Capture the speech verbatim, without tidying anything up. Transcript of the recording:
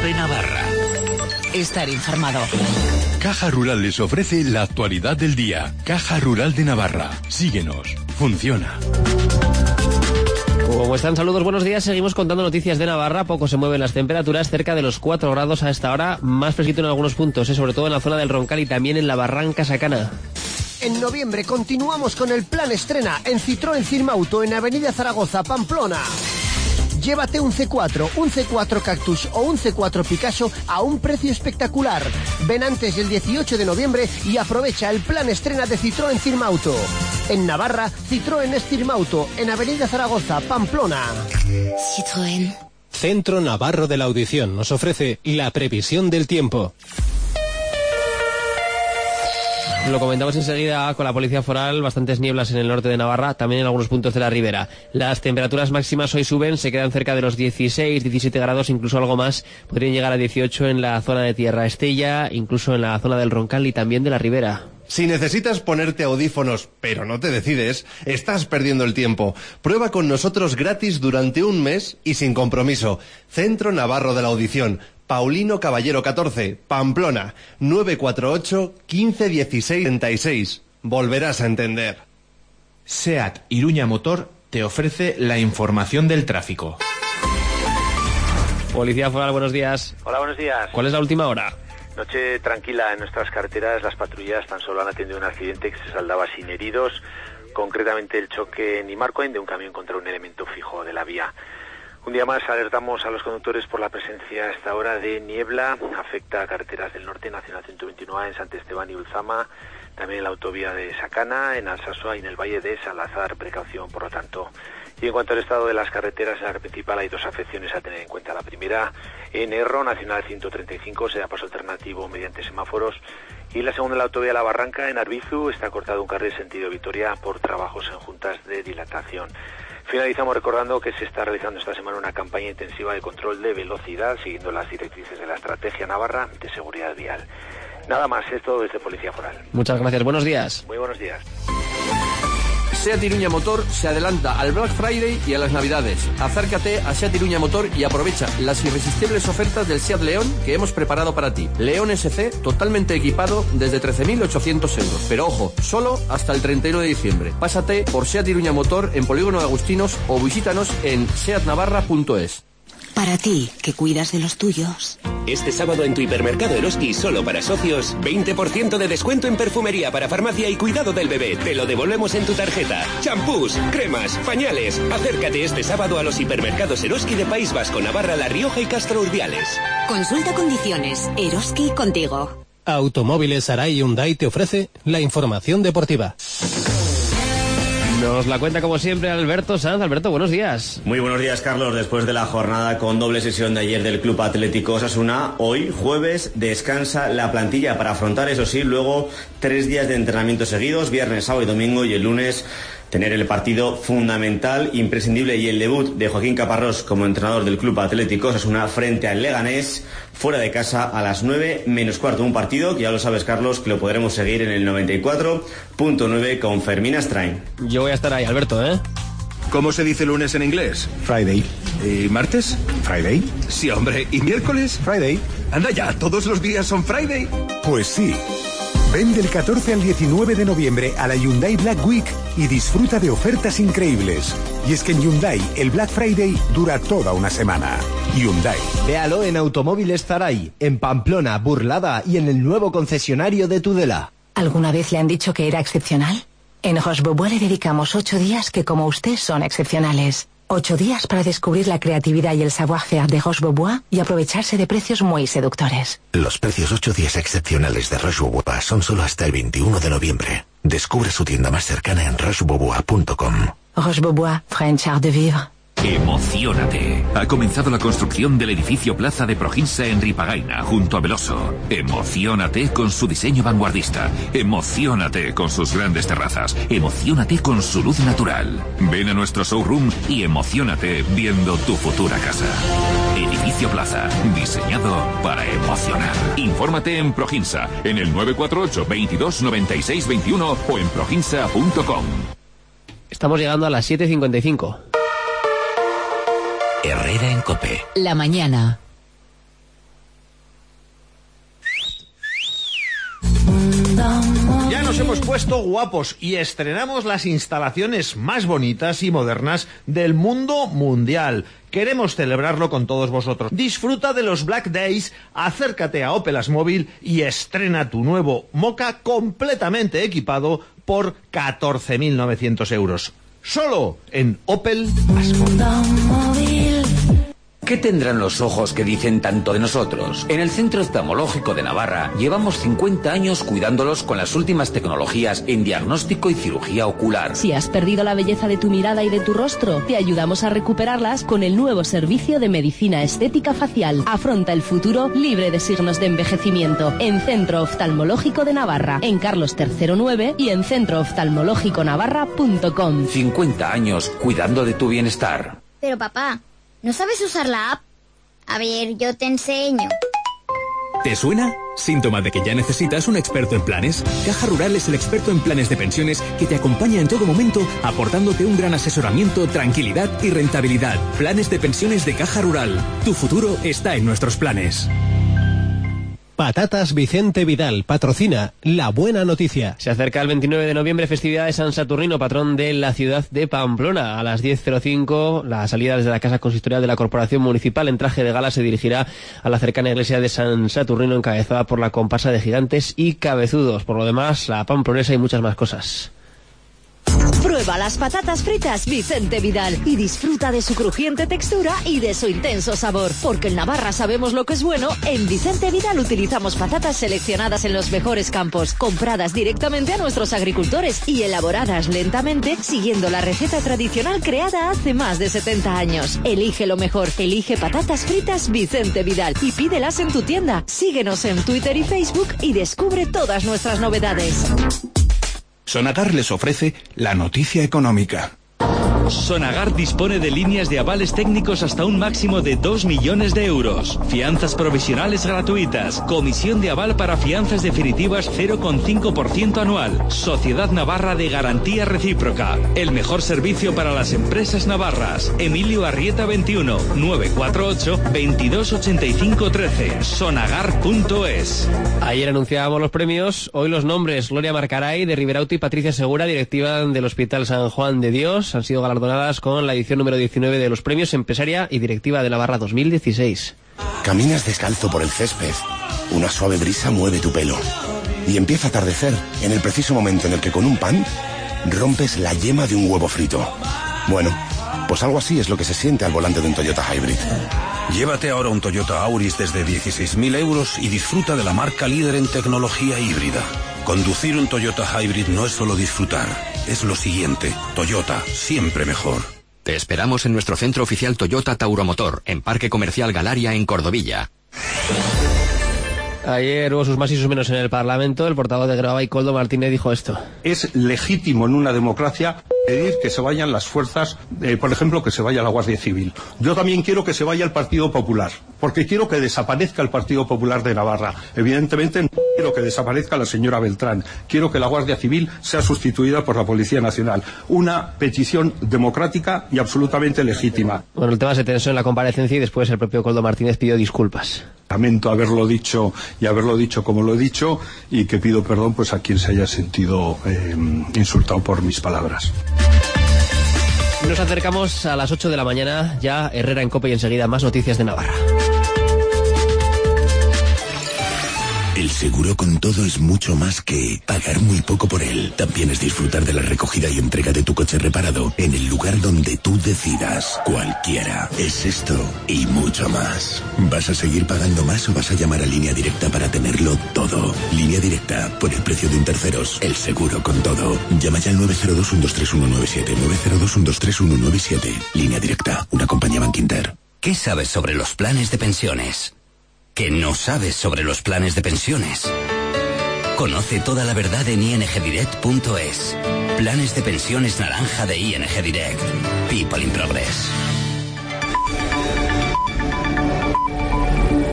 de Navarra. Estar informado. Caja Rural les ofrece la actualidad del día. Caja Rural de Navarra. Síguenos. Funciona. ¿Cómo están? Saludos, buenos días. Seguimos contando noticias de Navarra. Poco se mueven las temperaturas, cerca de los cuatro grados a esta hora. Más fresquito en algunos puntos, ¿eh? Sobre todo en la zona del Roncal y también en la Barranca Sacana. En noviembre continuamos con el plan estrena en Citroën Firmauto en Avenida Zaragoza, Pamplona. Llévate un C cuatro, un C cuatro Cactus o un C cuatro Picasso a un precio espectacular. Ven antes del dieciocho de noviembre y aprovecha el plan estrena de Citroën Firmauto. En Navarra, Citroën es Firmauto, en Avenida Zaragoza, Pamplona. Citroën. Centro Navarro de la Audición nos ofrece la previsión del tiempo. Lo comentamos enseguida con la Policía Foral, bastantes nieblas en el norte de Navarra, también en algunos puntos de la ribera. Las temperaturas máximas hoy suben, se quedan cerca de los dieciséis, diecisiete grados, incluso algo más. Podrían llegar a dieciocho en la zona de Tierra Estella, incluso en la zona del Roncal y también de la ribera. Si necesitas ponerte audífonos, pero no te decides, estás perdiendo el tiempo. Prueba con nosotros gratis durante un mes y sin compromiso. Centro Navarro de la Audición. Paulino Caballero catorce, Pamplona, nueve cuatro ocho, quince dieciséis treinta y seis. Volverás a entender. SEAT Iruña Motor te ofrece la información del tráfico. Policía Foral, buenos días. Hola, buenos días. ¿Cuál es la última hora? Noche tranquila en nuestras carreteras. Las patrullas tan solo han atendido un accidente que se saldaba sin heridos, concretamente el choque en Imarcoen de un camión contra un elemento fijo de la vía. Un día más alertamos a los conductores por la presencia a esta hora de niebla. Afecta a carreteras del norte, Nacional ciento veintinueve en Sant Esteban y Ulzama, también en la autovía de Sacana, en Alsasua y en el Valle de Salazar. Precaución, por lo tanto. Y en cuanto al estado de las carreteras, en la red principal hay dos afecciones a tener en cuenta. La primera, en Erro, Nacional ciento treinta y cinco, se da paso alternativo mediante semáforos. Y la segunda, en la autovía La Barranca, en Arbizu, está cortado un carril sentido Vitoria por trabajos en juntas de dilatación. Finalizamos recordando que se está realizando esta semana una campaña intensiva de control de velocidad, siguiendo las directrices de la Estrategia Navarra de Seguridad Vial. Nada más, esto desde Policía Foral. Muchas gracias, buenos días. Muy buenos días. SEAT Iruña Motor se adelanta al Black Friday y a las Navidades. Acércate a SEAT Iruña Motor y aprovecha las irresistibles ofertas del SEAT León que hemos preparado para ti. León S C totalmente equipado desde trece mil ochocientos euros. Pero ojo, solo hasta el treinta y uno de diciembre. Pásate por SEAT Iruña Motor en Polígono de Agustinos o visítanos en seat navarra punto es. Para ti, que cuidas de los tuyos. Este sábado en tu hipermercado Eroski, solo para socios, veinte por ciento de descuento en perfumería para farmacia y cuidado del bebé. Te lo devolvemos en tu tarjeta. Champús, cremas, pañales. Acércate este sábado a los hipermercados Eroski de País Vasco, Navarra, La Rioja y Castro Urdiales. Consulta condiciones. Eroski contigo. Automóviles Arai Hyundai te ofrece la información deportiva. Nos la cuenta como siempre Alberto Sanz. Alberto, buenos días. Muy buenos días, Carlos. Después de la jornada con doble sesión de ayer del Club Atlético Osasuna, hoy, jueves, descansa la plantilla para afrontar, eso sí, luego tres días de entrenamiento seguidos, viernes, sábado y domingo, y el lunes tener el partido fundamental, imprescindible, y el debut de Joaquín Caparrós como entrenador del Club Atlético Osasuna frente al Leganés, fuera de casa a las nueve menos cuarto. Un partido que ya lo sabes, Carlos, que lo podremos seguir en el noventa y cuatro punto nueve con Fermín Astrain. Yo voy a estar ahí, Alberto, ¿eh? ¿Cómo se dice lunes en inglés? Friday. ¿Y martes? Friday. Sí, hombre. ¿Y miércoles? Friday. Anda ya, ¿todos los días son Friday? Pues sí. Ven del catorce al diecinueve de noviembre a la Hyundai Black Week y disfruta de ofertas increíbles. Y es que en Hyundai el Black Friday dura toda una semana. Hyundai. Véalo en Automóviles Zaray, en Pamplona, Burlada y en el nuevo concesionario de Tudela. ¿Alguna vez le han dicho que era excepcional? En Roche-Beaubois le dedicamos ocho días que, como usted, son excepcionales. Ocho días para descubrir la creatividad y el savoir-faire de Roche-Beaubois y aprovecharse de precios muy seductores. Los precios ocho días excepcionales de Roche-Beaubois son solo hasta el veintiuno de noviembre. Descubre su tienda más cercana en roche beaubois punto com. Roche-Beaubois, French Art de Vivre. Emociónate. Ha comenzado la construcción del edificio Plaza de Proginsa en Ripagaina, junto a Veloso. Emociónate con su diseño vanguardista. Emociónate con sus grandes terrazas. Emociónate con su luz natural. Ven a nuestro showroom y emociónate viendo tu futura casa. Edificio Plaza, diseñado para emocionar. Infórmate en Proginsa, en el nueve cuatro ocho, veintidós, noventa y seis, veintiuno o en proginsa punto com. Estamos llegando a las siete cincuenta y cinco. Herrera en COPE. La mañana. Nos hemos puesto guapos y estrenamos las instalaciones más bonitas y modernas del mundo mundial. Queremos celebrarlo con todos vosotros. Disfruta de los Black Days, acércate a Opel Asmóvil y estrena tu nuevo Moka completamente equipado por catorce mil novecientos euros. Solo en Opel Asmóvil. ¿Qué tendrán los ojos que dicen tanto de nosotros? En el Centro Oftalmológico de Navarra llevamos cincuenta años cuidándolos con las últimas tecnologías en diagnóstico y cirugía ocular. Si has perdido la belleza de tu mirada y de tu rostro, te ayudamos a recuperarlas con el nuevo servicio de medicina estética facial. Afronta el futuro libre de signos de envejecimiento. En Centro Oftalmológico de Navarra, en Carlos tercero nueve y en centro oftalmológico navarra punto com. cincuenta años cuidando de tu bienestar. Pero papá, ¿no sabes usar la app? A ver, yo te enseño. ¿Te suena? Síntoma de que ya necesitas un experto en planes. Caja Rural es el experto en planes de pensiones que te acompaña en todo momento, aportándote un gran asesoramiento, tranquilidad y rentabilidad. Planes de pensiones de Caja Rural. Tu futuro está en nuestros planes. Patatas Vicente Vidal patrocina La Buena Noticia. Se acerca el veintinueve de noviembre, festividad de San Saturnino, patrón de la ciudad de Pamplona. A las diez cero cinco, la salida desde la Casa Consistorial de la Corporación Municipal en traje de gala se dirigirá a la cercana iglesia de San Saturnino, encabezada por la comparsa de gigantes y cabezudos. Por lo demás, la pamplonesa y muchas más cosas. Prueba las patatas fritas Vicente Vidal y disfruta de su crujiente textura y de su intenso sabor. Porque en Navarra sabemos lo que es bueno, en Vicente Vidal utilizamos patatas seleccionadas en los mejores campos, compradas directamente a nuestros agricultores y elaboradas lentamente siguiendo la receta tradicional creada hace más de setenta años. Elige lo mejor, elige patatas fritas Vicente Vidal y pídelas en tu tienda. Síguenos en Twitter y Facebook y descubre todas nuestras novedades. Sonagar les ofrece la noticia económica. Sonagar dispone de líneas de avales técnicos hasta un máximo de dos millones de euros. Fianzas provisionales gratuitas. Comisión de aval para fianzas definitivas cero coma cinco por ciento anual. Sociedad Navarra de Garantía Recíproca. El mejor servicio para las empresas navarras. Emilio Arrieta veintiuno, nueve cuatro ocho, veintidós ochenta y cinco trece. Sonagar punto es. Ayer anunciábamos los premios, hoy los nombres. Gloria Marcaray de Riberauto y Patricia Segura, directiva del Hospital San Juan de Dios, han sido galardonadas con la edición número diecinueve de los premios Empresaria y Directiva de Navarra dos mil dieciséis. Caminas descalzo por el césped, una suave brisa mueve tu pelo y empieza a atardecer en el preciso momento en el que con un pan rompes la yema de un huevo frito. Bueno, pues algo así es lo que se siente al volante de un Toyota Hybrid. Llévate ahora un Toyota Auris desde dieciséis mil euros y disfruta de la marca líder en tecnología híbrida. Conducir un Toyota Hybrid no es solo disfrutar, es lo siguiente. Toyota, siempre mejor. Te esperamos en nuestro centro oficial Toyota Tauromotor, en Parque Comercial Galaria, en Cordovilla. Ayer hubo sus más y sus menos en el Parlamento. El portavoz de Gravay, Koldo Martínez, dijo esto. Es legítimo en una democracia pedir que se vayan las fuerzas, eh, por ejemplo, que se vaya la Guardia Civil. Yo también quiero que se vaya el Partido Popular, porque quiero que desaparezca el Partido Popular de Navarra. Evidentemente no quiero que desaparezca la señora Beltrán. Quiero que la Guardia Civil sea sustituida por la Policía Nacional. Una petición democrática y absolutamente legítima. Bueno, el tema se tensó en la comparecencia y después el propio Koldo Martínez pidió disculpas. Lamento haberlo dicho y haberlo dicho como lo he dicho y que pido perdón pues a quien se haya sentido eh, insultado por mis palabras. Nos acercamos a las ocho de la mañana, ya Herrera en COPE y enseguida más noticias de Navarra. El seguro con todo es mucho más que pagar muy poco por él. También es disfrutar de la recogida y entrega de tu coche reparado en el lugar donde tú decidas. Cualquiera. Es esto y mucho más. ¿Vas a seguir pagando más o vas a llamar a Línea Directa para tenerlo todo? Línea Directa, por el precio de un terceros, el seguro con todo. Llama ya al nueve cero dos, uno dos tres uno nueve siete, nueve cero dos, uno dos tres uno nueve siete. Línea Directa, una compañía Bankinter. ¿Qué sabes sobre los planes de pensiones? ¿Qué no sabes sobre los planes de pensiones? Conoce toda la verdad en i n g direct punto es. Planes de pensiones naranja de I N G Direct. People in Progress.